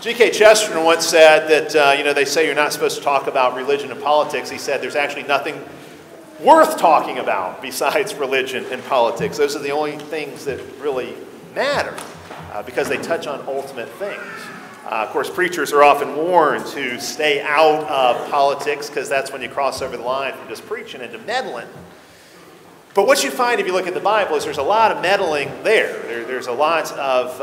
G.K. Chesterton once said that, they say you're not supposed to talk about religion and politics. He said there's actually nothing worth talking about besides religion and politics. Those are the only things that really matter because they touch on ultimate things. Of course, preachers are often warned to stay out of politics because that's when you cross over the line from just preaching into meddling. But what you find if you look at the Bible is there's a lot of meddling there. There's a lot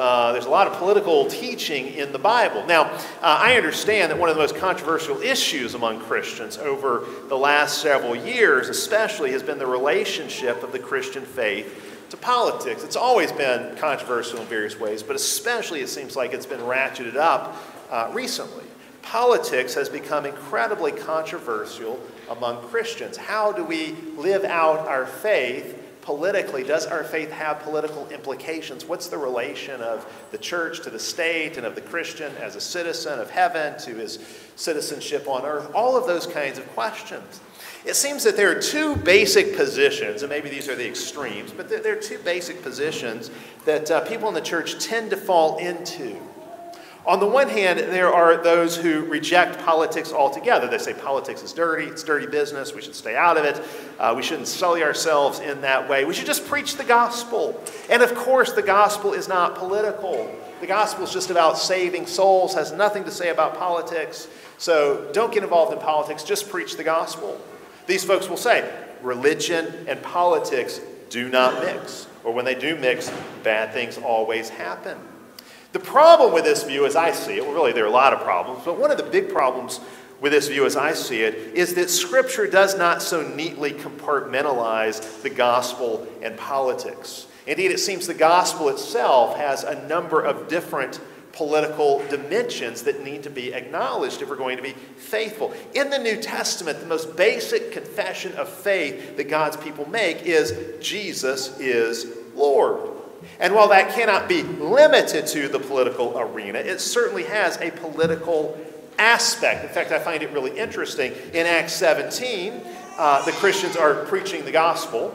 of political teaching in the Bible. Now, I understand that one of the most controversial issues among Christians over the last several years especially has been the relationship of the Christian faith to politics. It's always been controversial in various ways, but especially it seems like it's been ratcheted up recently. Politics has become incredibly controversial among Christians. How do we live out our faith politically? Does our faith have political implications? What's the relation of the church to the state and of the Christian as a citizen of heaven to his citizenship on earth? All of those kinds of questions. It seems that there are two basic positions, and maybe these are the extremes, but there are two basic positions that people in the church tend to fall into. On the one hand, there are those who reject politics altogether. They say politics is dirty, it's dirty business, we should stay out of it, we shouldn't sully ourselves in that way. We should just preach the gospel. And of course, the gospel is not political. The gospel is just about saving souls, has nothing to say about politics. So don't get involved in politics, just preach the gospel. These folks will say, religion and politics do not mix. Or when they do mix, bad things always happen. The problem with this view, as I see it, well, really there are a lot of problems, but one of the big problems with this view, as I see it, is that Scripture does not so neatly compartmentalize the gospel and politics. Indeed, it seems the gospel itself has a number of different political dimensions that need to be acknowledged if we're going to be faithful. In the New Testament, the most basic confession of faith that God's people make is Jesus is Lord. And while that cannot be limited to the political arena, it certainly has a political aspect. In fact, I find it really interesting. In Acts 17, the Christians are preaching the gospel,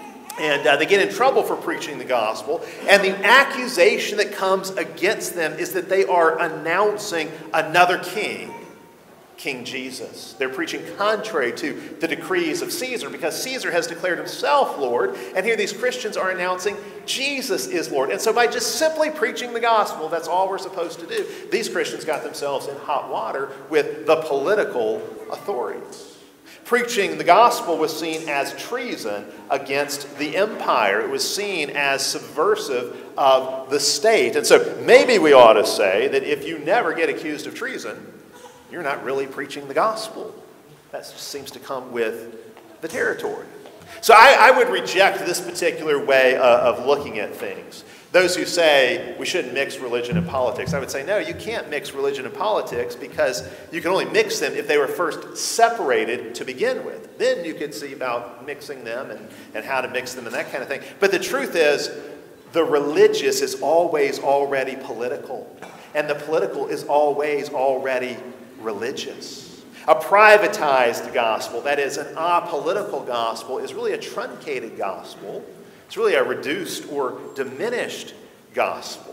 and they get in trouble for preaching the gospel. And the accusation that comes against them is that they are announcing another king, King Jesus. They're preaching contrary to the decrees of Caesar because Caesar has declared himself Lord, and here these Christians are announcing Jesus is Lord. And so by just simply preaching the gospel, that's all we're supposed to do. These Christians got themselves in hot water with the political authorities. Preaching the gospel was seen as treason against the empire. It was seen as subversive of the state. And so maybe we ought to say that if you never get accused of treason, you're not really preaching the gospel. That just seems to come with the territory. So I would reject this particular way of looking at things. Those who say we shouldn't mix religion and politics, I would say, no, you can't mix religion and politics because you can only mix them if they were first separated to begin with. Then you could see about mixing them and how to mix them and that kind of thing. But the truth is, the religious is always already political, and the political is always already religious. A privatized gospel, that is an apolitical gospel, is really a truncated gospel. It's really a reduced or diminished gospel.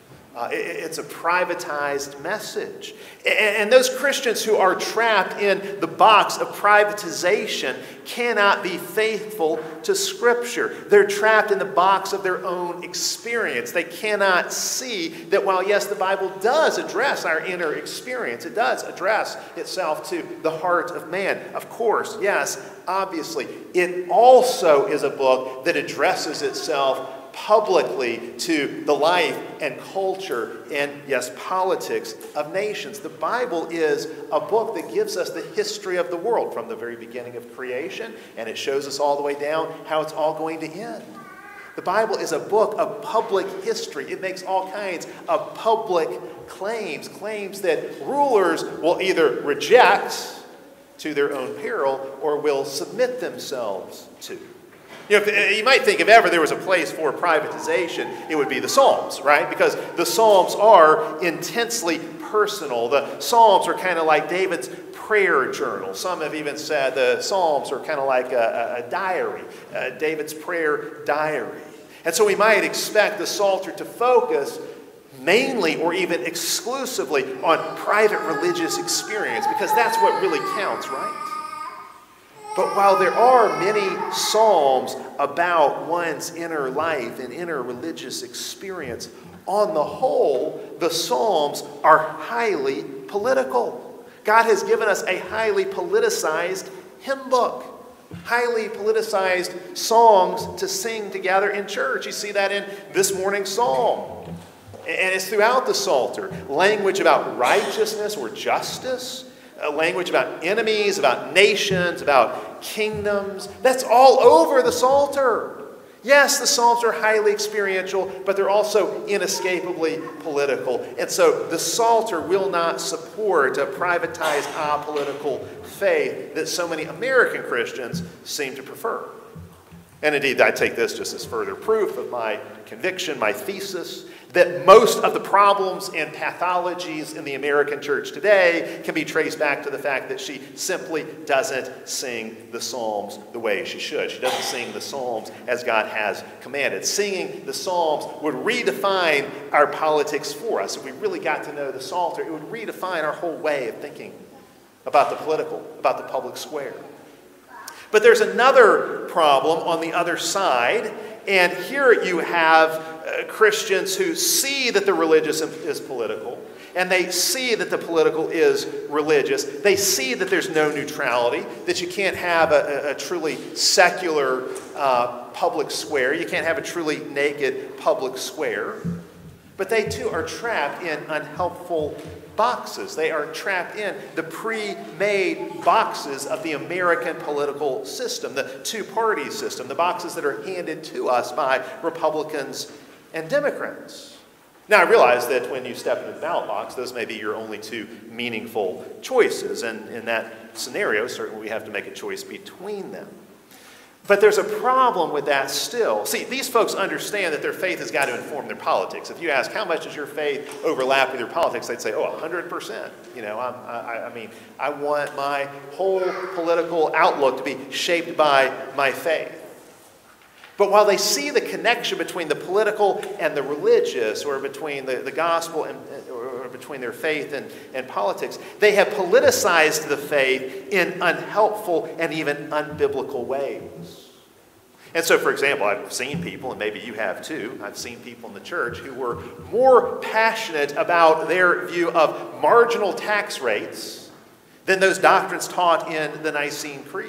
It's a privatized message. And those Christians who are trapped in the box of privatization cannot be faithful to Scripture. They're trapped in the box of their own experience. They cannot see that while, yes, the Bible does address our inner experience, it does address itself to the heart of man. Of course, yes, obviously, it also is a book that addresses itself publicly to the life and culture and, yes, politics of nations. The Bible is a book that gives us the history of the world from the very beginning of creation, and it shows us all the way down how it's all going to end. The Bible is a book of public history. It makes all kinds of public claims that rulers will either reject to their own peril or will submit themselves to. You know, you might think if ever there was a place for privatization, it would be the Psalms, right? Because the Psalms are intensely personal. The Psalms are kind of like David's prayer journal. Some have even said the Psalms are kind of like a diary, David's prayer diary. And so we might expect the Psalter to focus mainly or even exclusively on private religious experience, because that's what really counts, right? But while there are many psalms about one's inner life and inner religious experience, on the whole, the psalms are highly political. God has given us a highly politicized hymn book, highly politicized songs to sing together in church. You see that in this morning's psalm. And it's throughout the Psalter. Language about righteousness or justice, language about enemies, about nations, about kingdoms. That's all over the Psalter. Yes, the Psalms are highly experiential, but they're also inescapably political. And so the Psalter will not support a privatized, apolitical faith that so many American Christians seem to prefer. And indeed, I take this just as further proof of my conviction, my thesis, that most of the problems and pathologies in the American church today can be traced back to the fact that she simply doesn't sing the Psalms the way she should. She doesn't sing the Psalms as God has commanded. Singing the Psalms would redefine our politics for us. If we really got to know the Psalter, it would redefine our whole way of thinking about the political, about the public square. But there's another problem on the other side, and here you have Christians who see that the religious is political, and they see that the political is religious. They see that there's no neutrality, that you can't have a truly secular public square. You can't have a truly naked public square. But they too are trapped in unhelpful boxes. They are trapped in the pre-made boxes of the American political system, the two-party system, the boxes that are handed to us by Republicans and Democrats. Now, I realize that when you step into the ballot box, those may be your only two meaningful choices, and in that scenario, certainly we have to make a choice between them. But there's a problem with that still. See, these folks understand that their faith has got to inform their politics. If you ask, how much does your faith overlap with your politics? They'd say, 100%. I want my whole political outlook to be shaped by my faith. But while they see the connection between the political and the religious, or between the gospel or between their faith and politics, they have politicized the faith in unhelpful and even unbiblical ways. And so, for example, I've seen people, and maybe you have too, I've seen people in the church who were more passionate about their view of marginal tax rates than those doctrines taught in the Nicene Creed.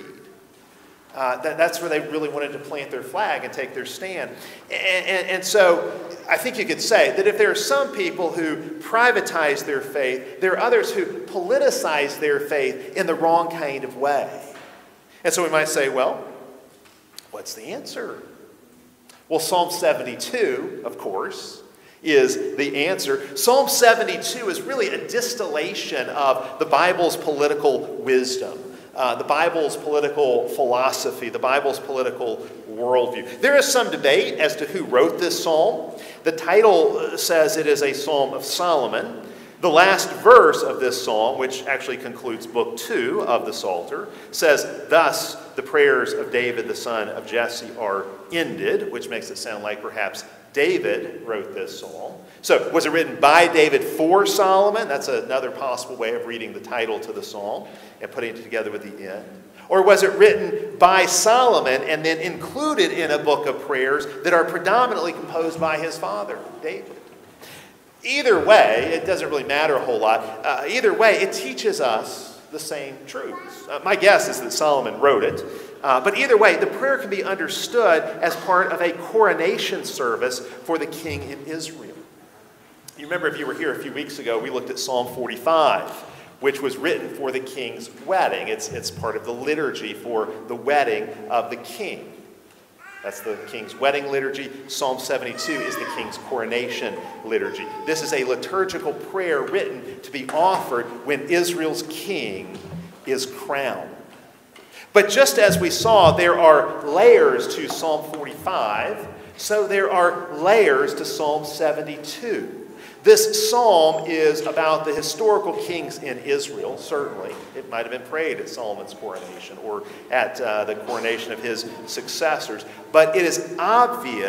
That's where they really wanted to plant their flag and take their stand. And so I think you could say that if there are some people who privatize their faith, there are others who politicize their faith in the wrong kind of way. And so we might say, well, what's the answer? Well, Psalm 72, of course, is the answer. Psalm 72 is really a distillation of the Bible's political wisdom. The Bible's political philosophy, the Bible's political worldview. There is some debate as to who wrote this psalm. The title says it is a Psalm of Solomon. The last verse of this psalm, which actually concludes Book 2 of the Psalter, says, "Thus the prayers of David the son of Jesse are ended," which makes it sound like perhaps David wrote this psalm. So, was it written by David for Solomon? That's another possible way of reading the title to the psalm and putting it together with the end. Or was it written by Solomon and then included in a book of prayers that are predominantly composed by his father, David? Either way, it doesn't really matter a whole lot. Either way, it teaches us the same truths. My guess is that Solomon wrote it. But either way, the prayer can be understood as part of a coronation service for the king in Israel. You remember, if you were here a few weeks ago, we looked at Psalm 45, which was written for the king's wedding. It's part of the liturgy for the wedding of the king. That's the king's wedding liturgy. Psalm 72 is the king's coronation liturgy. This is a liturgical prayer written to be offered when Israel's king is crowned. But just as we saw, there are layers to Psalm 45, so there are layers to Psalm 72. This psalm is about the historical kings in Israel, certainly. It might have been prayed at Solomon's coronation or at the coronation of his successors. But it is obvious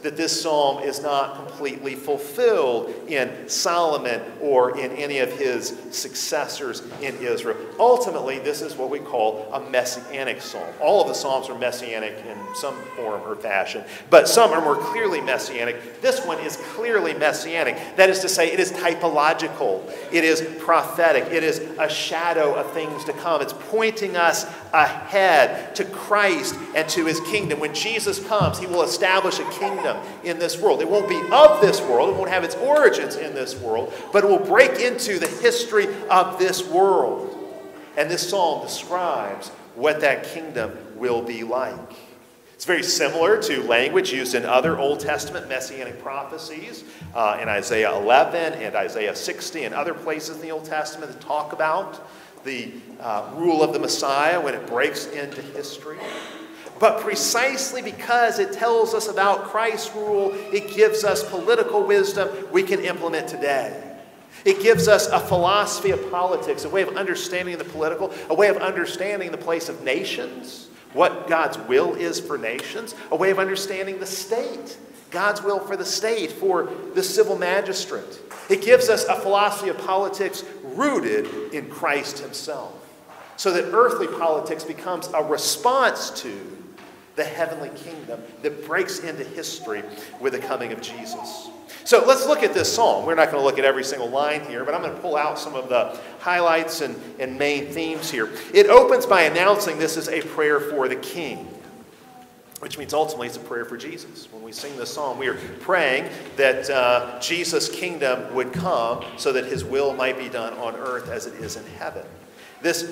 that this psalm is not completely fulfilled in Solomon or in any of his successors in Israel. Ultimately, this is what we call a messianic psalm. All of the psalms are messianic in some form or fashion, but some are more clearly messianic. This one is clearly messianic. That is to say, it is typological. It is prophetic. It is a shadow of things to come. It's pointing us ahead to Christ and to his kingdom. When Jesus comes, he will establish a kingdom in this world. It won't be of this world. It won't have its origins in this world, but it will break into the history of this world. And this psalm describes what that kingdom will be like. It's very similar to language used in other Old Testament messianic prophecies in Isaiah 11 and Isaiah 60 and other places in the Old Testament that talk about the rule of the Messiah when it breaks into history. But precisely because it tells us about Christ's rule, it gives us political wisdom we can implement today. It gives us a philosophy of politics, a way of understanding the political, a way of understanding the place of nations, what God's will is for nations, a way of understanding the state, God's will for the state, for the civil magistrate. It gives us a philosophy of politics rooted in Christ himself, so that earthly politics becomes a response to the heavenly kingdom that breaks into history with the coming of Jesus. So let's look at this psalm. We're not going to look at every single line here, but I'm going to pull out some of the highlights and main themes here. It opens by announcing this is a prayer for the king, which means ultimately it's a prayer for Jesus. When we sing this psalm, we are praying that Jesus' kingdom would come so that his will might be done on earth as it is in heaven. This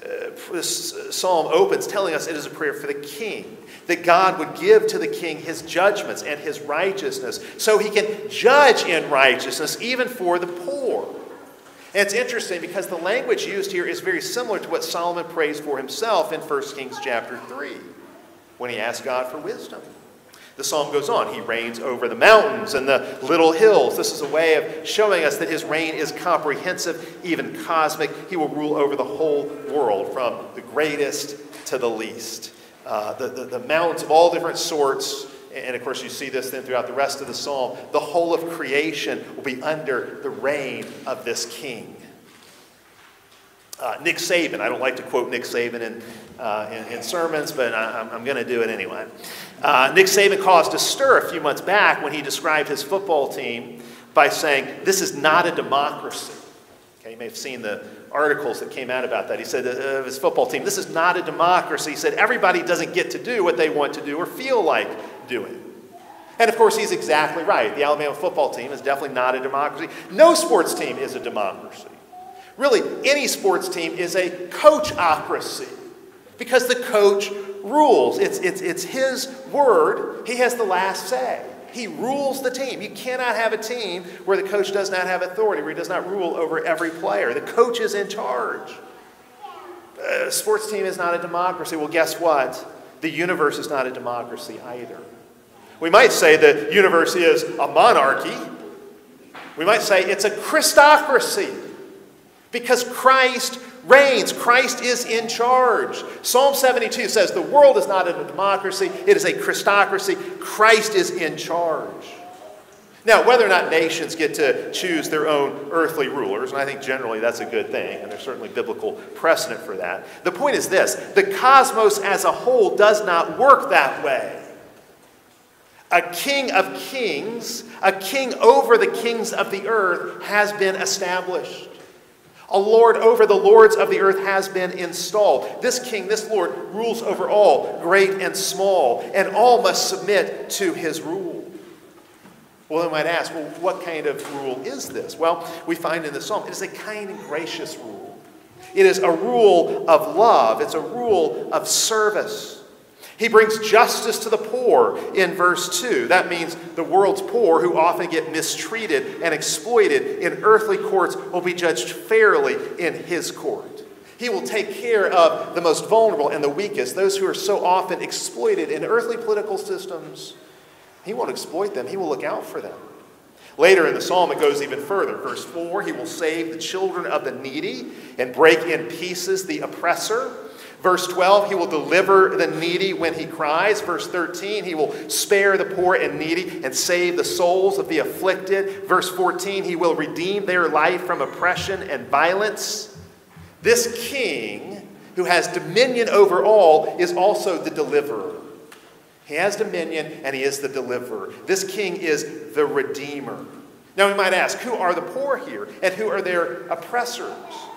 psalm opens telling us it is a prayer for the king, that God would give to the king his judgments and his righteousness so he can judge in righteousness even for the poor. And it's interesting because the language used here is very similar to what Solomon prays for himself in 1 Kings chapter 3 when he asks God for wisdom. The psalm goes on. He reigns over the mountains and the little hills. This is a way of showing us that his reign is comprehensive, even cosmic. He will rule over the whole world, from the greatest to the least. The mountains of all different sorts, and of course you see this then throughout the rest of the psalm, the whole of creation will be under the reign of this king. Nick Saban, I don't like to quote Nick Saban in sermons, but I'm going to do it anyway. Nick Saban caused a stir a few months back when he described his football team by saying, this is not a democracy. Okay, you may have seen the articles that came out about that. He said of his football team, this is not a democracy. He said everybody doesn't get to do what they want to do or feel like doing. And of course, he's exactly right. The Alabama football team is definitely not a democracy. No sports team is a democracy. Really, any sports team is a coachocracy because the coach rules. It's his word. He has the last say. He rules the team. You cannot have a team where the coach does not have authority, where he does not rule over every player. The coach is in charge. A sports team is not a democracy. Well, guess what? The universe is not a democracy either. We might say the universe is a monarchy. We might say it's a Christocracy. Because Christ reigns. Christ is in charge. Psalm 72 says the world is not a democracy. It is a Christocracy. Christ is in charge. Now, whether or not nations get to choose their own earthly rulers, and I think generally that's a good thing, and there's certainly biblical precedent for that. The point is this: the cosmos as a whole does not work that way. A king of kings, a king over the kings of the earth, has been established. A lord over the lords of the earth has been installed. This king, this lord, rules over all, great and small, and all must submit to his rule. Well, we might ask, well, what kind of rule is this? Well, we find in the psalm, it is a kind and gracious rule. It is a rule of love. It's a rule of service. He brings justice to the poor in verse 2. That means the world's poor, who often get mistreated and exploited in earthly courts, will be judged fairly in his court. He will take care of the most vulnerable and the weakest, those who are so often exploited in earthly political systems. He won't exploit them. He will look out for them. Later in the psalm, it goes even further. Verse 4, he will save the children of the needy and break in pieces the oppressor. Verse 12, he will deliver the needy when he cries. Verse 13, he will spare the poor and needy and save the souls of the afflicted. Verse 14, he will redeem their life from oppression and violence. This king, who has dominion over all, is also the deliverer. He has dominion and he is the deliverer. This king is the redeemer. Now we might ask, who are the poor here and who are their oppressors?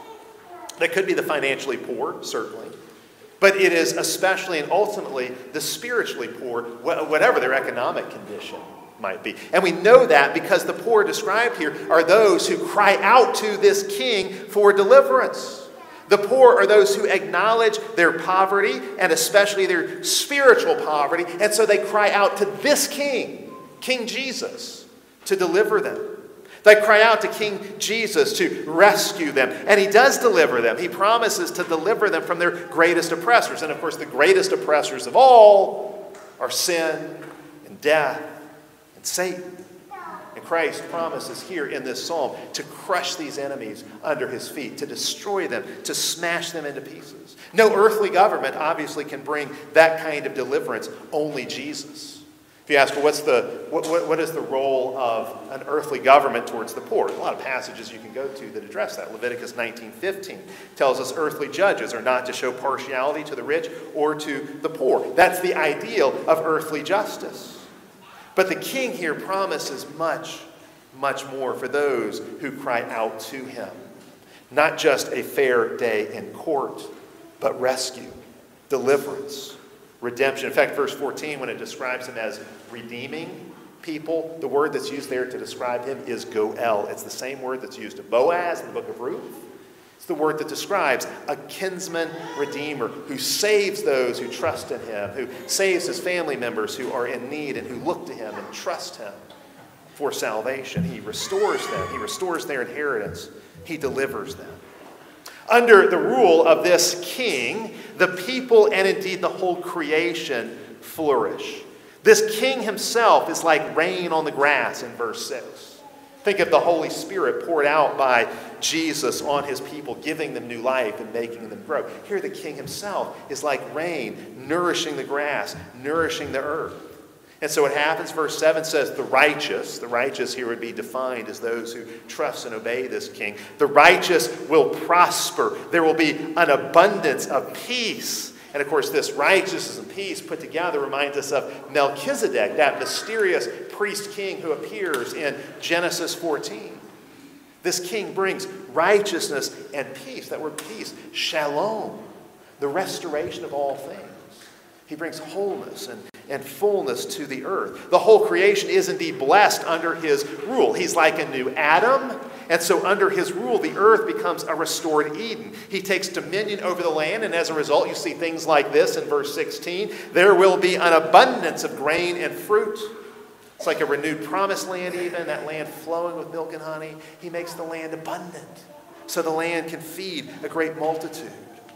They could be the financially poor, certainly. But it is especially and ultimately the spiritually poor, whatever their economic condition might be. And we know that because the poor described here are those who cry out to this king for deliverance. The poor are those who acknowledge their poverty and especially their spiritual poverty. And so they cry out to this king, King Jesus, to deliver them. They cry out to King Jesus to rescue them. And he does deliver them. He promises to deliver them from their greatest oppressors. And of course, the greatest oppressors of all are sin and death and Satan. And Christ promises here in this psalm to crush these enemies under his feet, to destroy them, to smash them into pieces. No earthly government obviously can bring that kind of deliverance, only Jesus. If you ask, well, what is the role of an earthly government towards the poor? There's a lot of passages you can go to that address that. Leviticus 19:15 tells us earthly judges are not to show partiality to the rich or to the poor. That's the ideal of earthly justice. But the king here promises much, much more for those who cry out to him. Not just a fair day in court, but rescue, deliverance, redemption. In fact, verse 14, when it describes him as redeeming people, the word that's used there to describe him is goel. It's the same word that's used of Boaz in the book of Ruth. It's the word that describes a kinsman redeemer who saves those who trust in him, who saves his family members who are in need and who look to him and trust him for salvation. He restores them. He restores their inheritance. He delivers them. Under the rule of this king, the people and indeed the whole creation flourish. This king himself is like rain on the grass in verse 6. Think of the Holy Spirit poured out by Jesus on his people, giving them new life and making them grow. Here the king himself is like rain, nourishing the grass, nourishing the earth. And so what happens, verse 7 says, the righteous here would be defined as those who trust and obey this king. The righteous will prosper. There will be an abundance of peace. And of course, this righteousness and peace put together reminds us of Melchizedek, that mysterious priest king who appears in Genesis 14. This king brings righteousness and peace. That word peace, shalom, the restoration of all things. He brings wholeness and fullness to the earth. The whole creation is indeed blessed under his rule. He's like a new Adam, and so under his rule, the earth becomes a restored Eden. He takes dominion over the land, and as a result, you see things like this in verse 16. There will be an abundance of grain and fruit. It's like a renewed promised land even, that land flowing with milk and honey. He makes the land abundant, so the land can feed a great multitude.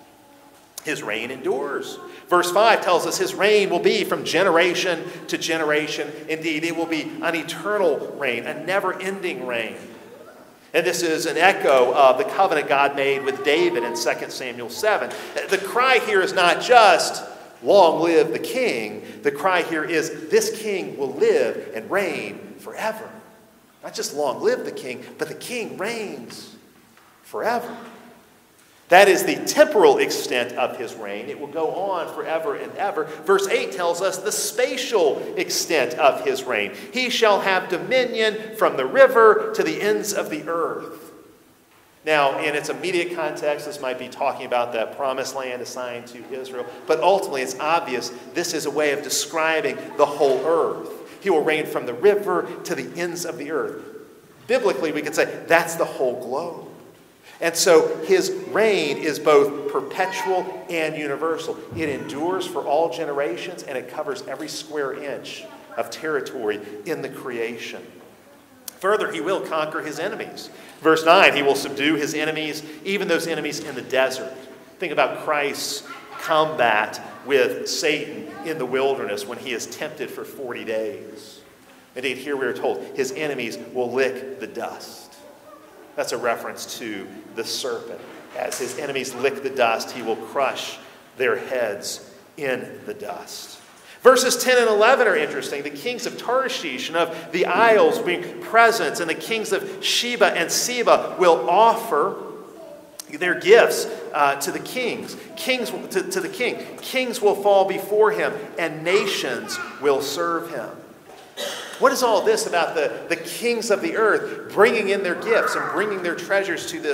His reign endures. Verse 5 tells us his reign will be from generation to generation. Indeed, it will be an eternal reign, a never-ending reign. And this is an echo of the covenant God made with David in 2 Samuel 7. The cry here is not just, long live the king. The cry here is, this king will live and reign forever. Not just long live the king, but the king reigns forever. That is the temporal extent of his reign. It will go on forever and ever. Verse 8 tells us the spatial extent of his reign. He shall have dominion from the river to the ends of the earth. Now, in its immediate context, this might be talking about that promised land assigned to Israel. But ultimately, it's obvious this is a way of describing the whole earth. He will reign from the river to the ends of the earth. Biblically, we could say that's the whole globe. And so his reign is both perpetual and universal. It endures for all generations, and it covers every square inch of territory in the creation. Further, he will conquer his enemies. Verse 9, he will subdue his enemies, even those enemies in the desert. Think about Christ's combat with Satan in the wilderness when he is tempted for 40 days. Indeed, here we are told his enemies will lick the dust. That's a reference to the serpent. As his enemies lick the dust, he will crush their heads in the dust. Verses 10 and 11 are interesting. The kings of Tarshish and of the isles bring presents, and the kings of Sheba and Seba will offer their gifts to the kings. To the king. Kings will fall before him, and nations will serve him. What is all this about the kings of the earth bringing in their gifts and bringing their treasures to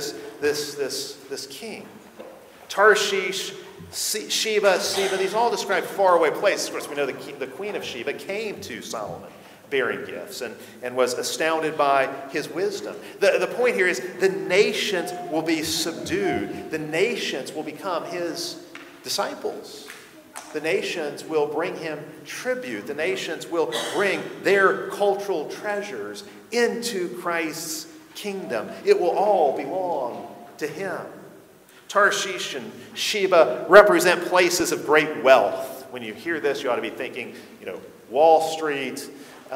this king? Tarshish, Sheba, Seba, these all describe faraway places. Of course, we know the queen of Sheba came to Solomon bearing gifts and was astounded by his wisdom. The point here is the nations will be subdued. The nations will become his disciples. The nations will bring him tribute. The nations will bring their cultural treasures into Christ's kingdom. It will all belong to him. Tarshish and Sheba represent places of great wealth. When you hear this, you ought to be thinking, Wall Street,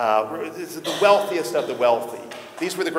the wealthiest of the wealthy. These were the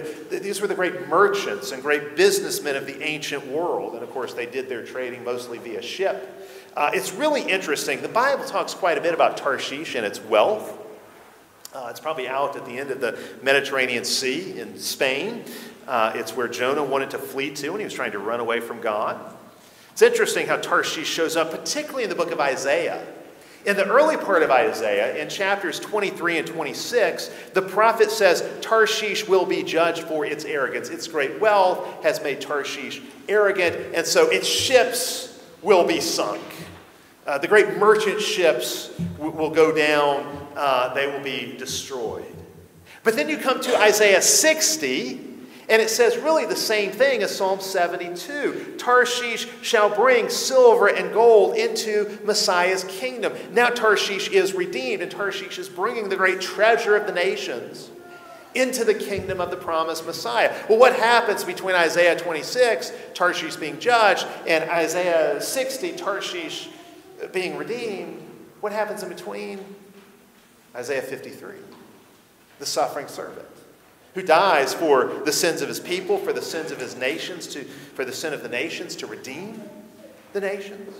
great merchants and great businessmen of the ancient world. And of course, they did their trading mostly via ship. It's really interesting. The Bible talks quite a bit about Tarshish and its wealth. It's probably out at the end of the Mediterranean Sea in Spain. It's where Jonah wanted to flee to when he was trying to run away from God. It's interesting how Tarshish shows up, particularly in the book of Isaiah. In the early part of Isaiah, in chapters 23 and 26, the prophet says Tarshish will be judged for its arrogance. Its great wealth has made Tarshish arrogant, and so its ships will be sunk. The great merchant ships will go down. They will be destroyed. But then you come to Isaiah 60, and it says really the same thing as Psalm 72. Tarshish shall bring silver and gold into Messiah's kingdom. Now Tarshish is redeemed, and Tarshish is bringing the great treasure of the nations into the kingdom of the promised Messiah. Well, what happens between Isaiah 26, Tarshish being judged, and Isaiah 60, Tarshish being redeemed? What happens in between? Isaiah 53, the suffering servant, who dies for the sins of his people, for the sins of his nations, for the sin of the nations, to redeem the nations.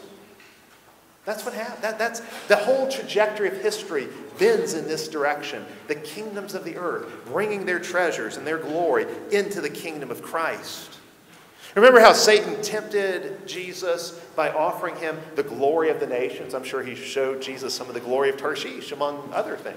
That's what happened. That's the whole trajectory of history bends in this direction. The kingdoms of the earth bringing their treasures and their glory into the kingdom of Christ. Remember how Satan tempted Jesus by offering him the glory of the nations? I'm sure he showed Jesus some of the glory of Tarshish, among other things.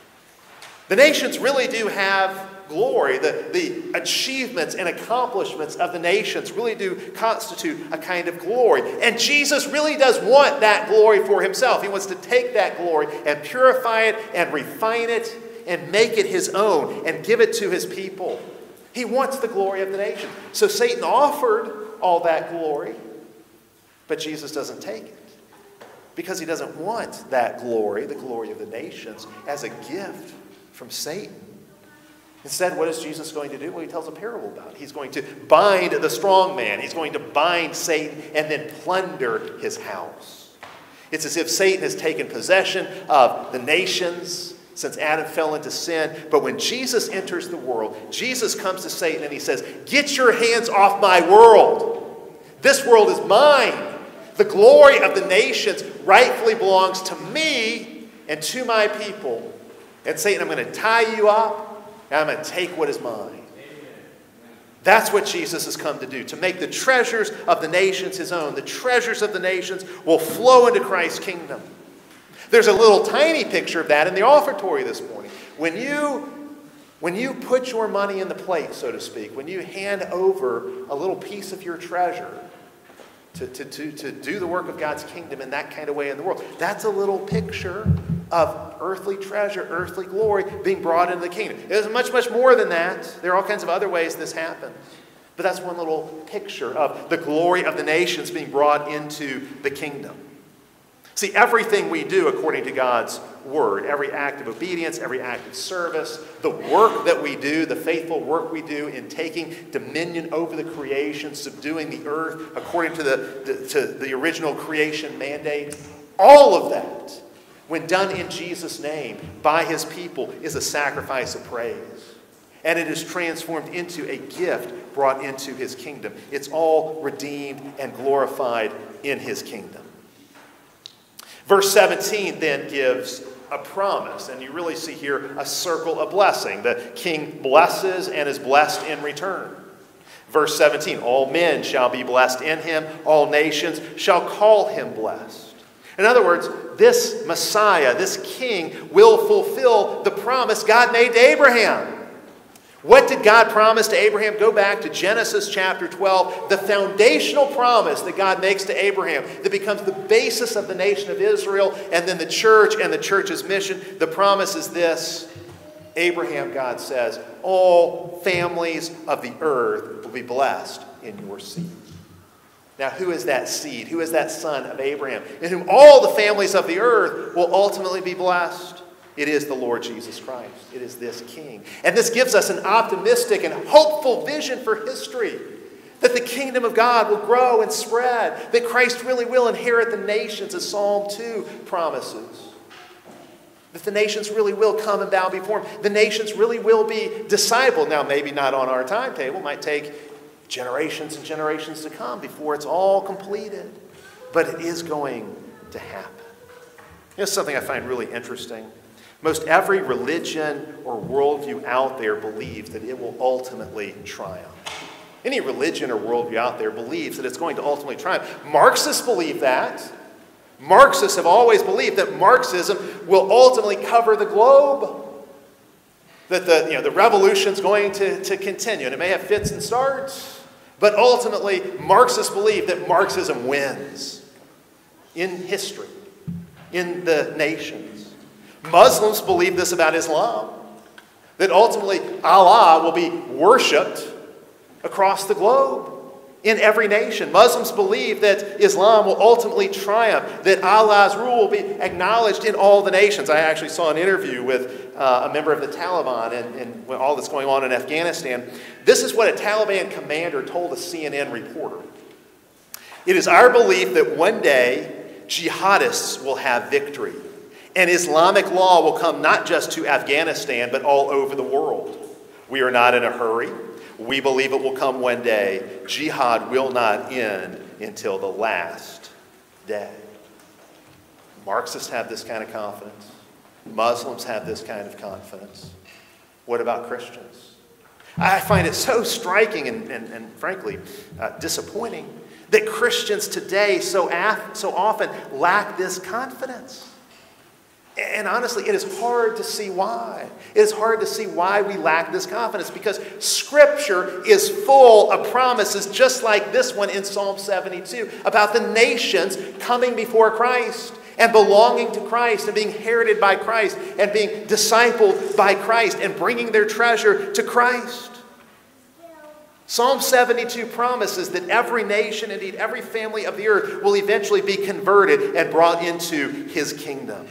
The nations really do have glory. The achievements and accomplishments of the nations really do constitute a kind of glory. And Jesus really does want that glory for himself. He wants to take that glory and purify it and refine it and make it his own and give it to his people. He wants the glory of the nations. So Satan offered all that glory, but Jesus doesn't take it because he doesn't want that glory, the glory of the nations, as a gift from Satan. Instead, what is Jesus going to do? Well, he tells a parable about it. He's going to bind the strong man. He's going to bind Satan and then plunder his house. It's as if Satan has taken possession of the nations since Adam fell into sin. But when Jesus enters the world, Jesus comes to Satan and he says, "Get your hands off my world. This world is mine. The glory of the nations rightfully belongs to me and to my people. And Satan, I'm going to tie you up, and I'm going to take what is mine." That's what Jesus has come to do, to make the treasures of the nations his own. The treasures of the nations will flow into Christ's kingdom. There's a little tiny picture of that in the offertory this morning. When you put your money in the plate, so to speak, when you hand over a little piece of your treasure to do the work of God's kingdom in that kind of way in the world, that's a little picture of earthly treasure, earthly glory being brought into the kingdom. There's much, much more than that. There are all kinds of other ways this happens. But that's one little picture of the glory of the nations being brought into the kingdom. See, everything we do according to God's word, every act of obedience, every act of service, the work that we do, the faithful work we do in taking dominion over the creation, subduing the earth according to the original creation mandate, all of that, when done in Jesus' name by his people, is a sacrifice of praise. And it is transformed into a gift brought into his kingdom. It's all redeemed and glorified in his kingdom. Verse 17 then gives a promise, and you really see here a circle of blessing. The king blesses and is blessed in return. Verse 17, all men shall be blessed in him, all nations shall call him blessed. In other words, this Messiah, this king, will fulfill the promise God made to Abraham. What did God promise to Abraham? Go back to Genesis chapter 12, the foundational promise that God makes to Abraham that becomes the basis of the nation of Israel and then the church and the church's mission. The promise is this. Abraham, God says, all families of the earth will be blessed in your seed. Now, who is that seed? Who is that son of Abraham, in whom all the families of the earth will ultimately be blessed? It is the Lord Jesus Christ. It is this King. And this gives us an optimistic and hopeful vision for history, that the kingdom of God will grow and spread, that Christ really will inherit the nations, as Psalm 2 promises. That the nations really will come and bow before him. The nations really will be discipled. Now, maybe not on our timetable. It might take generations and generations to come before it's all completed. But it is going to happen. Here's something I find really interesting. Most every religion or worldview out there believes that it will ultimately triumph. Any religion or worldview out there believes that it's going to ultimately triumph. Marxists believe that. Marxists have always believed that Marxism will ultimately cover the globe. That the revolution's going to continue. And it may have fits and starts. But ultimately, Marxists believe that Marxism wins in history, in the nations. Muslims believe this about Islam, that ultimately Allah will be worshipped across the globe in every nation. Muslims believe that Islam will ultimately triumph, that Allah's rule will be acknowledged in all the nations. I actually saw an interview with a member of the Taliban and all that's going on in Afghanistan. This is what a Taliban commander told a CNN reporter. It is our belief that one day jihadists will have victory. And Islamic law will come not just to Afghanistan, but all over the world. We are not in a hurry. We believe it will come one day. Jihad will not end until the last day. Marxists have this kind of confidence. Muslims have this kind of confidence. What about Christians? I find it so striking and frankly, disappointing that Christians today so often lack this confidence. And honestly, it is hard to see why. It is hard to see why we lack this confidence, because Scripture is full of promises just like this one in Psalm 72 about the nations coming before Christ and belonging to Christ and being inherited by Christ and being discipled by Christ and bringing their treasure to Christ. Psalm 72 promises that every nation, indeed every family of the earth, will eventually be converted and brought into his kingdom.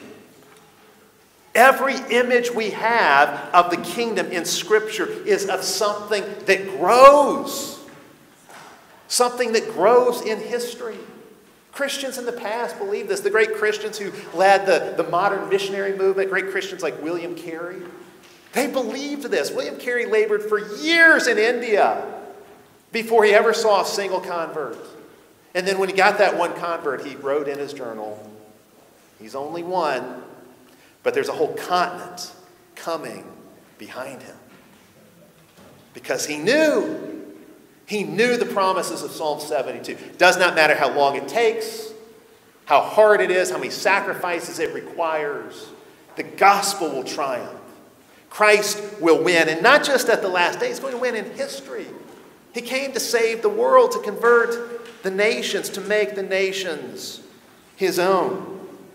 Every image we have of the kingdom in Scripture is of something that grows. Something that grows in history. Christians in the past believed this. The great Christians who led the modern missionary movement, great Christians like William Carey, they believed this. William Carey labored for years in India before he ever saw a single convert. And then when he got that one convert, he wrote in his journal, he's only one, but there's a whole continent coming behind him. Because he knew the promises of Psalm 72. Does not matter how long it takes, how hard it is, how many sacrifices it requires. The gospel will triumph. Christ will win. And not just at the last day, he's going to win in history. He came to save the world, to convert the nations, to make the nations his own.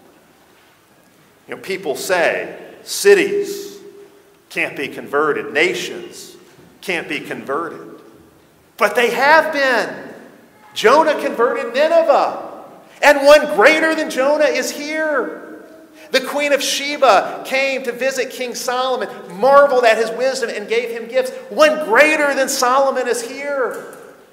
People say cities can't be converted, nations can't be converted. But they have been. Jonah converted Nineveh, and one greater than Jonah is here. The Queen of Sheba came to visit King Solomon, marveled at his wisdom, and gave him gifts. One greater than Solomon is here.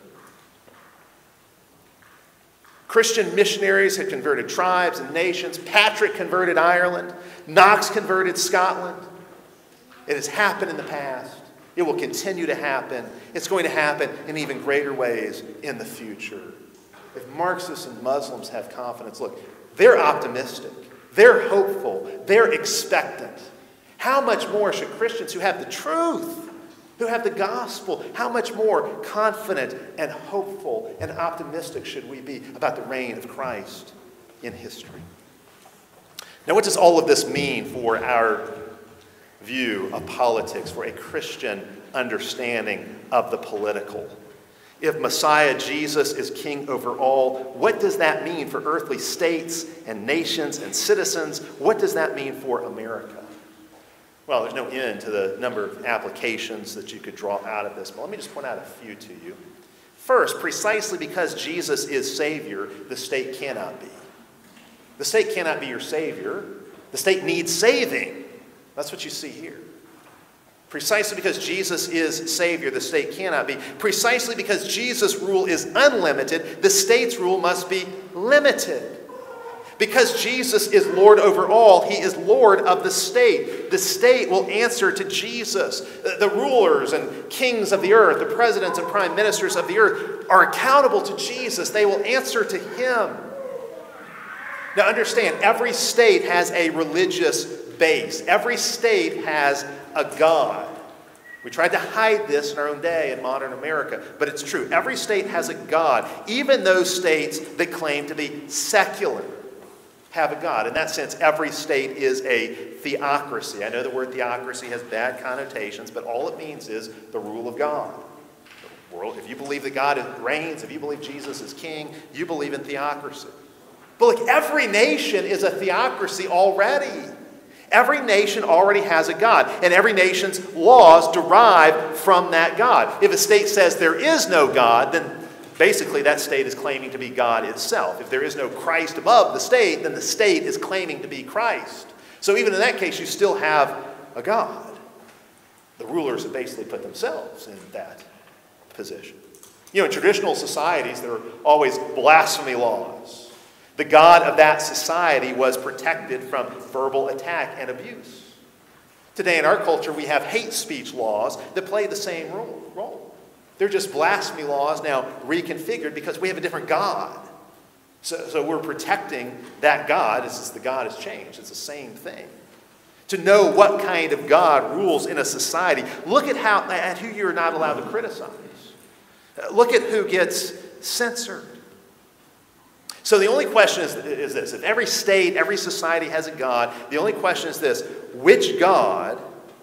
Christian missionaries had converted tribes and nations. Patrick converted Ireland. Knox converted Scotland. It has happened in the past. It will continue to happen. It's going to happen in even greater ways in the future. If Marxists and Muslims have confidence, look, They're optimistic. They're hopeful. They're expectant. How much more should Christians who have the truth, who have the gospel, how much more confident and hopeful and optimistic should we be about the reign of Christ in history? Now, what does all of this mean for our view of politics, for a Christian understanding of the political? If Messiah Jesus is king over all, what does that mean for earthly states and nations and citizens? What does that mean for America? Well, there's no end to the number of applications that you could draw out of this, but let me just point out a few to you. First, precisely because Jesus is Savior, the state cannot be. The state cannot be your Savior. The state needs saving. That's what you see here. Precisely because Jesus is Savior, the state cannot be. Precisely because Jesus' rule is unlimited, the state's rule must be limited. Because Jesus is Lord over all, he is Lord of the state. The state will answer to Jesus. The rulers and kings of the earth, the presidents and prime ministers of the earth are accountable to Jesus. They will answer to him. Now understand, every state has a religious base. Every state has a God. We tried to hide this in our own day in modern America, but it's true. Every state has a God. Even those states that claim to be secular have a God. In that sense, every state is a theocracy. I know the word theocracy has bad connotations, but all it means is the rule of God. The world, if you believe that God reigns, if you believe Jesus is king, you believe in theocracy. But look, every nation is a theocracy already. Every nation already has a God, and every nation's laws derive from that God. If a state says there is no God, then basically that state is claiming to be God itself. If there is no Christ above the state, then the state is claiming to be Christ. So even in that case, you still have a God. The rulers have basically put themselves in that position. You know, in traditional societies, there are always blasphemy laws. The God of that society was protected from verbal attack and abuse. Today in our culture, we have hate speech laws that play the same role. They're just blasphemy laws now reconfigured because we have a different God. So we're protecting that God. It's just the God has changed. It's the same thing. To know what kind of God rules in a society, look at who you're not allowed to criticize. Look at who gets censored. So the only question is this. If every state, every society has a God, the only question is this. Which God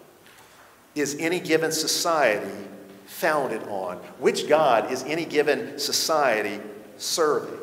is any given society founded on? Which God is any given society serving?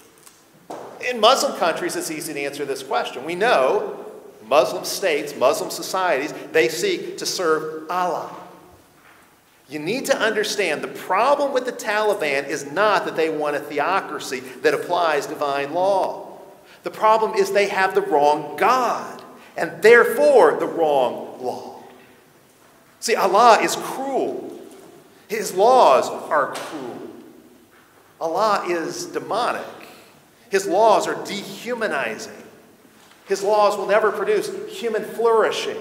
In Muslim countries, it's easy to answer this question. We know Muslim states, Muslim societies, they seek to serve Allah. You need to understand the problem with the Taliban is not that they want a theocracy that applies divine law. The problem is they have the wrong God and therefore the wrong law. See, Allah is cruel. His laws are cruel. Allah is demonic. His laws are dehumanizing. His laws will never produce human flourishing.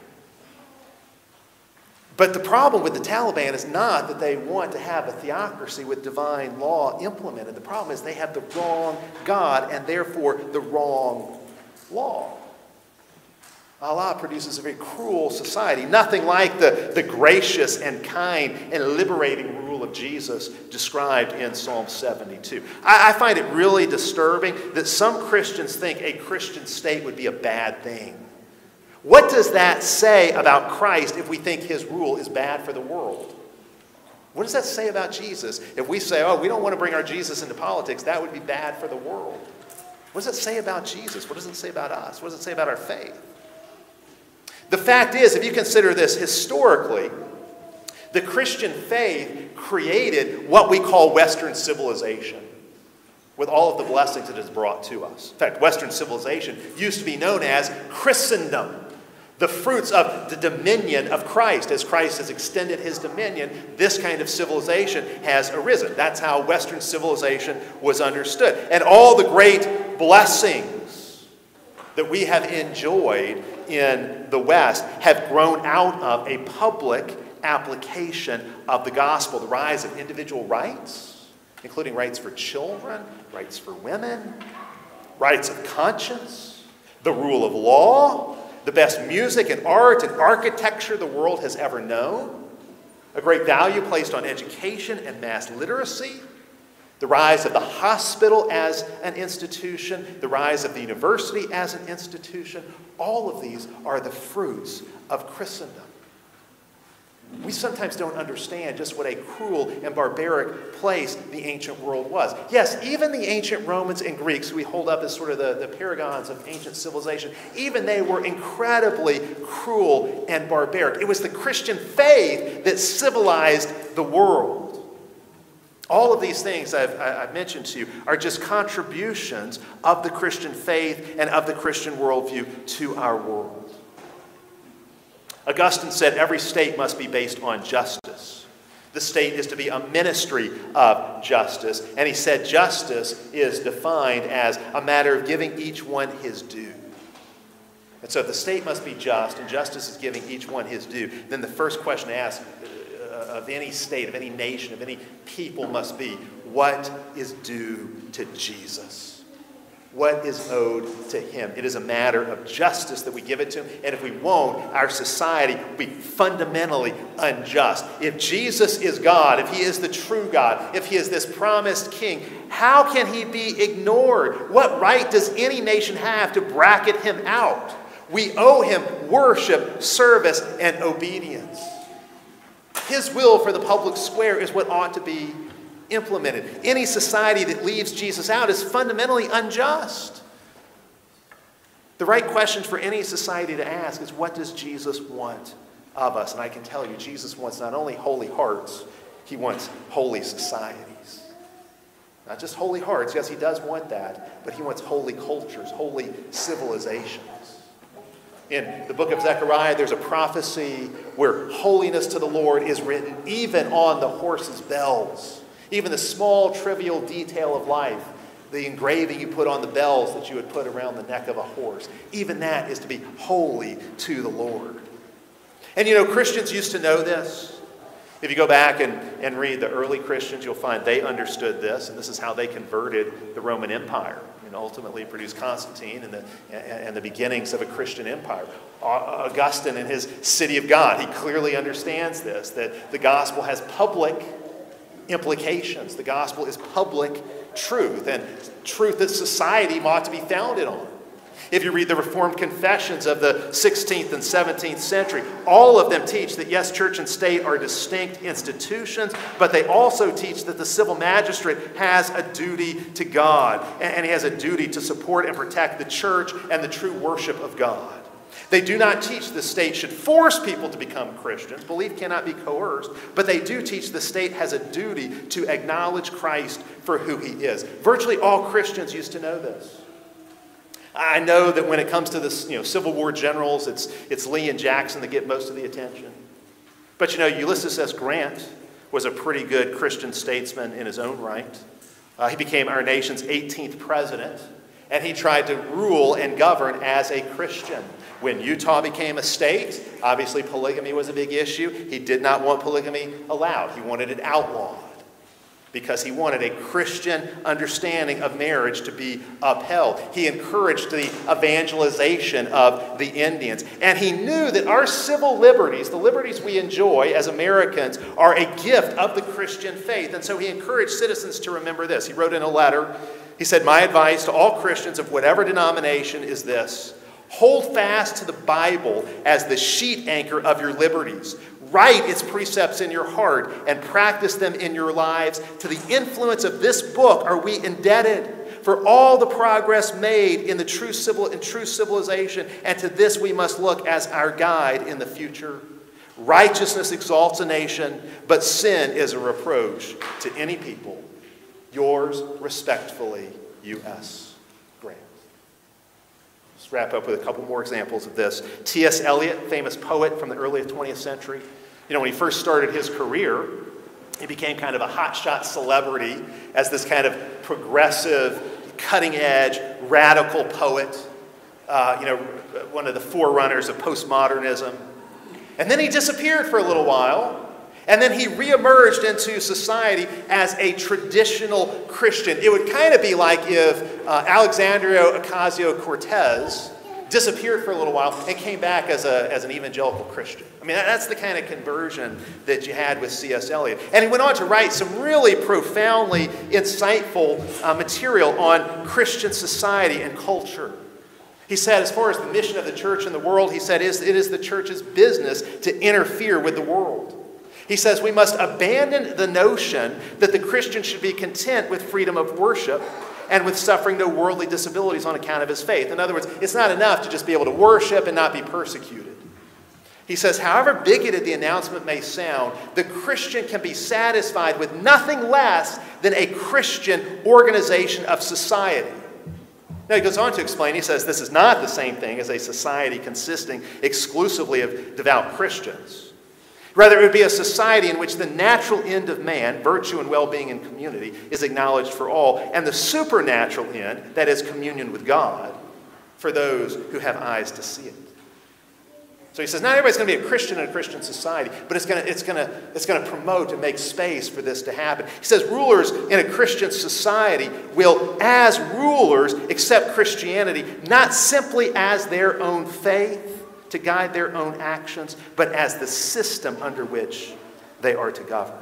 But the problem with the Taliban is not that they want to have a theocracy with divine law implemented. The problem is they have the wrong God and therefore the wrong law. Allah produces a very cruel society, nothing like the gracious and kind and liberating rule of Jesus described in Psalm 72. I find it really disturbing that some Christians think a Christian state would be a bad thing. What does that say about Christ if we think his rule is bad for the world? What does that say about Jesus? If we say, oh, we don't want to bring our Jesus into politics, that would be bad for the world. What does it say about Jesus? What does it say about us? What does it say about our faith? The fact is, if you consider this historically, the Christian faith created what we call Western civilization, with all of the blessings it has brought to us. In fact, Western civilization used to be known as Christendom, the fruits of the dominion of Christ. As Christ has extended his dominion, this kind of civilization has arisen. That's how Western civilization was understood. And all the great blessings that we have enjoyed in the West have grown out of a public application of the gospel, the rise of individual rights, including rights for children, rights for women, rights of conscience, the rule of law, the best music and art and architecture the world has ever known, a great value placed on education and mass literacy, the rise of the hospital as an institution, the rise of the university as an institution. All of these are the fruits of Christendom. We sometimes don't understand just what a cruel and barbaric place the ancient world was. Yes, even the ancient Romans and Greeks, who we hold up as sort of the paragons of ancient civilization, even they were incredibly cruel and barbaric. It was the Christian faith that civilized the world. All of these things I've mentioned to you are just contributions of the Christian faith and of the Christian worldview to our world. Augustine said every state must be based on justice. The state is to be a ministry of justice. And he said justice is defined as a matter of giving each one his due. And so if the state must be just and justice is giving each one his due, then the first question to ask of any state, of any nation, of any people must be, what is due to Jesus? What is owed to him? It is a matter of justice that we give it to him. And if we won't, our society will be fundamentally unjust. If Jesus is God, if he is the true God, if he is this promised king, how can he be ignored? What right does any nation have to bracket him out? We owe him worship, service, and obedience. His will for the public square is what ought to be implemented. Any society that leaves Jesus out is fundamentally unjust. The right question for any society to ask is, what does Jesus want of us? And I can tell you, Jesus wants not only holy hearts, he wants holy societies. Not just holy hearts, yes, he does want that, but he wants holy cultures, holy civilizations. In the book of Zechariah, there's a prophecy where holiness to the Lord is written even on the horses' bells. Even the small, trivial detail of life, the engraving you put on the bells that you would put around the neck of a horse, even that is to be holy to the Lord. And you know, Christians used to know this. If you go back and read the early Christians, you'll find they understood this, and this is how they converted the Roman Empire and ultimately produced Constantine and the beginnings of a Christian empire. Augustine in his City of God, he clearly understands this, that the gospel has public implications. The gospel is public truth, and truth that society ought to be founded on. If you read the Reformed confessions of the 16th and 17th century, all of them teach that yes, church and state are distinct institutions, but they also teach that the civil magistrate has a duty to God, and he has a duty to support and protect the church and the true worship of God. They do not teach the state should force people to become Christians. Belief cannot be coerced. But they do teach the state has a duty to acknowledge Christ for who he is. Virtually all Christians used to know this. I know that when it comes to the Civil War generals, it's Lee and Jackson that get most of the attention. But Ulysses S. Grant was a pretty good Christian statesman in his own right. He became our nation's 18th president, and he tried to rule and govern as a Christian. When Utah became a state, obviously polygamy was a big issue. He did not want polygamy allowed. He wanted it outlawed because he wanted a Christian understanding of marriage to be upheld. He encouraged the evangelization of the Indians. And he knew that our civil liberties, the liberties we enjoy as Americans, are a gift of the Christian faith. And so he encouraged citizens to remember this. He wrote in a letter, he said, "My advice to all Christians of whatever denomination is this: hold fast to the Bible as the sheet anchor of your liberties. Write its precepts in your heart and practice them in your lives. To the influence of this book are we indebted for all the progress made in true civilization, and to this we must look as our guide in the future. Righteousness exalts a nation, but sin is a reproach to any people. Yours respectfully, U.S. Grant." Let's wrap up with a couple more examples of this. T.S. Eliot, famous poet from the early 20th century. When he first started his career, he became kind of a hotshot celebrity as this kind of progressive, cutting-edge, radical poet. One of the forerunners of postmodernism. And then he disappeared for a little while. And then he reemerged into society as a traditional Christian. It would kind of be like if Alexandria Ocasio-Cortez disappeared for a little while and came back as an evangelical Christian. I mean, that's the kind of conversion that you had with C.S. Eliot. And he went on to write some really profoundly insightful material on Christian society and culture. He said, as far as the mission of the church in the world, he said, it is the church's business to interfere with the world. He says we must abandon the notion that the Christian should be content with freedom of worship and with suffering no worldly disabilities on account of his faith. In other words, it's not enough to just be able to worship and not be persecuted. He says, however bigoted the announcement may sound, the Christian can be satisfied with nothing less than a Christian organization of society. Now he goes on to explain, he says, this is not the same thing as a society consisting exclusively of devout Christians. Rather, it would be a society in which the natural end of man, virtue and well-being in community, is acknowledged for all, and the supernatural end, that is communion with God, for those who have eyes to see it. So he says, not everybody's going to be a Christian in a Christian society, but it's going to promote and make space for this to happen. He says rulers in a Christian society will, as rulers, accept Christianity not simply as their own faith to guide their own actions, but as the system under which they are to govern.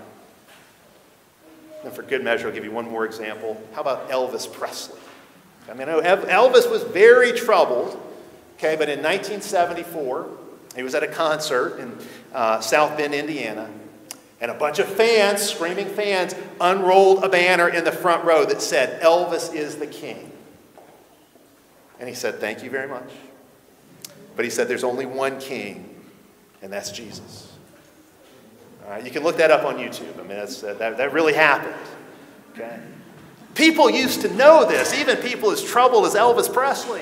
And for good measure, I'll give you one more example. How about Elvis Presley? I mean, Elvis was very troubled, okay, but in 1974, he was at a concert in South Bend, Indiana, and a bunch of fans, screaming fans, unrolled a banner in the front row that said, "Elvis is the king." And he said, "Thank you very much." But he said, there's only one king, and that's Jesus. All right, you can look that up on YouTube. I mean, that really happened. Okay? People used to know this, even people as troubled as Elvis Presley.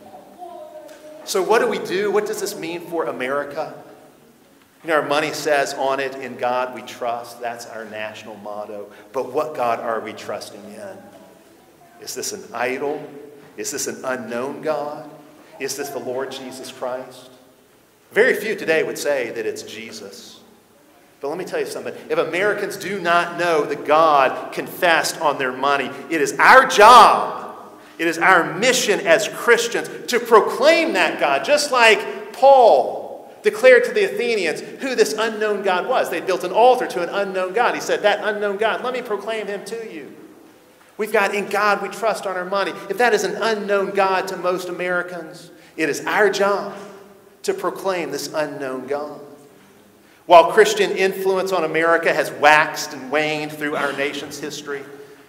So what do we do? What does this mean for America? You know, our money says on it, "In God we trust." That's our national motto. But what God are we trusting in? Is this an idol? Is this an unknown God? Is this the Lord Jesus Christ? Very few today would say that it's Jesus. But let me tell you something. If Americans do not know the God confessed on their money, it is our job, it is our mission as Christians to proclaim that God, just like Paul declared to the Athenians who this unknown God was. They built an altar to an unknown God. He said, that unknown God, let me proclaim him to you. We've got "In God we trust" on our money. If that is an unknown God to most Americans, it is our job to proclaim this unknown God. While Christian influence on America has waxed and waned through our nation's history,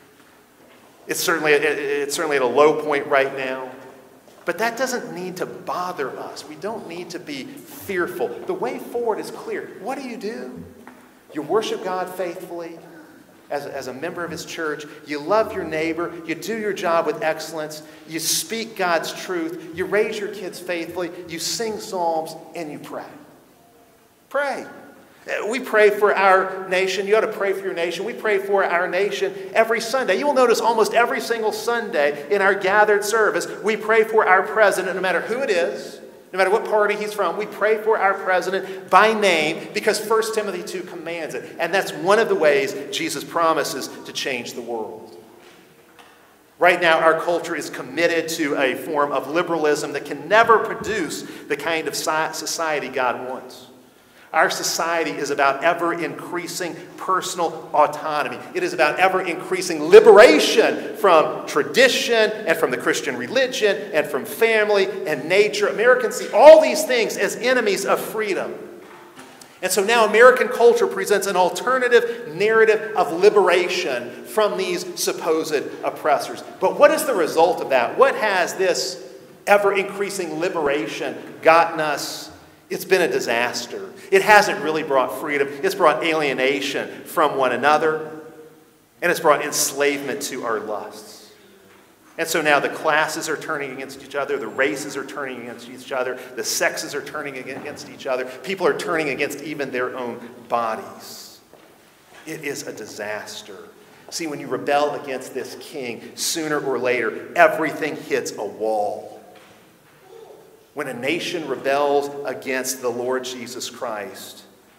it's certainly at a low point right now. But that doesn't need to bother us. We don't need to be fearful. The way forward is clear. What do? You worship God faithfully as a member of his church. You love your neighbor. You do your job with excellence. You speak God's truth. You raise your kids faithfully. You sing psalms, and you pray. Pray. We pray for our nation. You ought to pray for your nation. We pray for our nation every Sunday. You will notice almost every single Sunday in our gathered service, we pray for our president, no matter who it is, no matter what party he's from. We pray for our president by name because 1 Timothy 2 commands it. And that's one of the ways Jesus promises to change the world. Right now, our culture is committed to a form of liberalism that can never produce the kind of society God wants. Our society is about ever-increasing personal autonomy. It is about ever-increasing liberation from tradition and from the Christian religion and from family and nature. Americans see all these things as enemies of freedom. And so now American culture presents an alternative narrative of liberation from these supposed oppressors. But what is the result of that? What has this ever-increasing liberation gotten us? It's been a disaster. It hasn't really brought freedom. It's brought alienation from one another, and it's brought enslavement to our lusts. And so now the classes are turning against each other, the races are turning against each other, the sexes are turning against each other, people are turning against even their own bodies. It is a disaster. See, when you rebel against this king, sooner or later, everything hits a wall. When a nation rebels against the Lord Jesus Christ,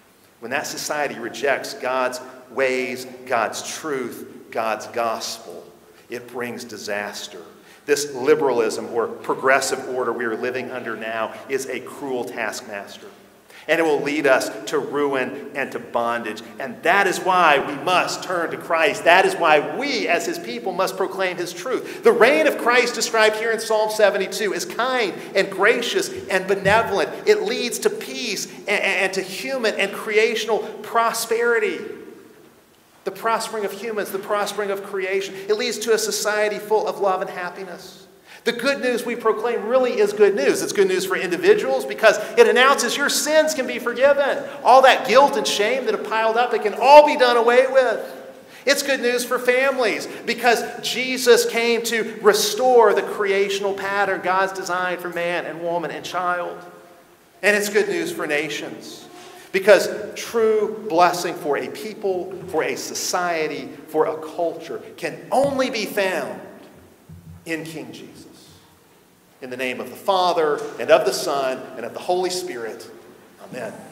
when that society rejects God's ways, God's truth, God's gospel, it brings disaster. This liberalism or progressive order we are living under now is a cruel taskmaster. And it will lead us to ruin and to bondage. And that is why we must turn to Christ. That is why we, as his people, must proclaim his truth. The reign of Christ described here in Psalm 72 is kind and gracious and benevolent. It leads to peace and to human and creational prosperity. The prospering of humans, the prospering of creation. It leads to a society full of love and happiness. The good news we proclaim really is good news. It's good news for individuals because it announces your sins can be forgiven. All that guilt and shame that have piled up, it can all be done away with. It's good news for families because Jesus came to restore the creational pattern God's designed for man and woman and child. And it's good news for nations because true blessing for a people, for a society, for a culture can only be found in King Jesus. In the name of the Father, and of the Son, and of the Holy Spirit. Amen.